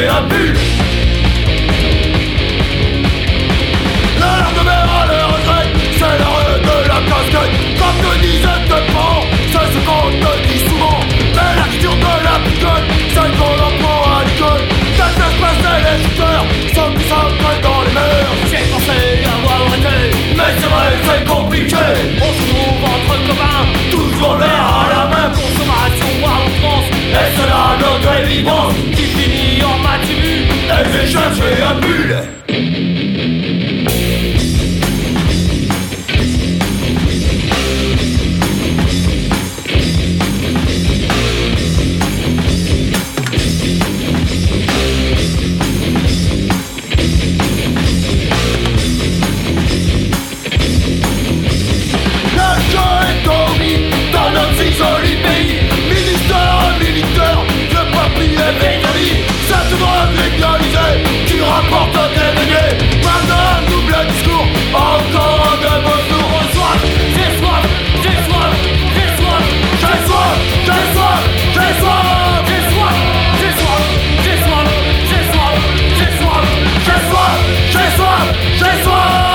chercher un but. L'heure de mer à le regret, c'est l'heure de la casquette. Comme te disait tes parents, c'est ce qu'on te dit souvent. Mais la culture de la picote, celle qu'on apprend à l'école. Qu'elle fait passer les shooters, sans que ça prenne dans les mers. J'ai pensé avoir arrêté, mais c'est vrai, c'est compliqué. On se trouve entre copains, toujours l'air à la main. Consommation à outrance, et c'est là notre évidence qui finit en Mathieu. Et j'ai cherché un bulle. Joli pays, ministère, militaire, le papier est victory. Cette drogue légalisée qui rapporte des beignets. Maintenant, double discours, encore de beaux jours. Soif, j'ai soif, j'ai soif, j'ai soif, j'ai soif, j'ai soif, j'ai soif, j'ai soif, j'ai soif, j'ai soif, j'ai soif, j'ai soif, j'ai soif, j'ai soif, j'ai soif.